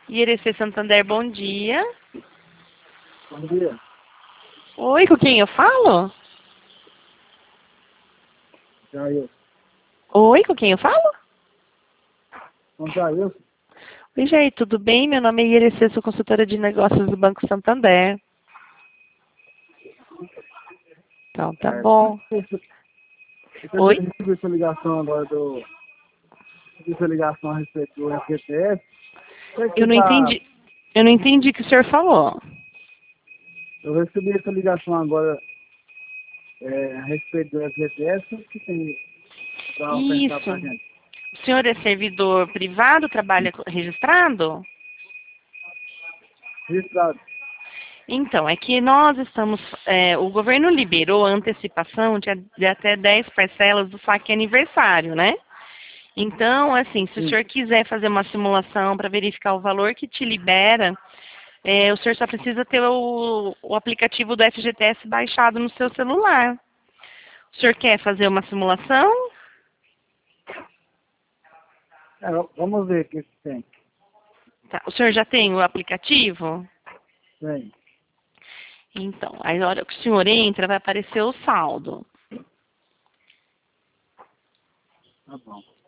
IRC Santander, bom dia. Bom dia. Oi, com quem eu falo? Jair. Oi, com quem eu falo? Bom, Jair. Oi, Jair, tudo bem? Meu nome é IRC, sou consultora de negócios do Banco Santander. Então, tá bom. Eu Oi? recebi essa ligação agora recebi essa ligação a respeito do FGTS. Eu não entendi. Eu não entendi o que o senhor falou. Eu recebi essa ligação agora a respeito do FGTS. O que tem para ofertar Isso. para a gente? O senhor é servidor privado, trabalha registrado? Registrado. Então, é que nós estamos, o governo liberou a antecipação de até 10 parcelas do saque aniversário, né? Então, assim, se o Sim. senhor quiser fazer uma simulação para verificar o valor que te libera, o senhor só precisa ter o aplicativo do FGTS baixado no seu celular. O senhor quer fazer uma simulação? Vamos ver o que tem. Tá. O senhor já tem o aplicativo? Tem. Então, aí na hora que o senhor entra, vai aparecer o saldo. Tá bom.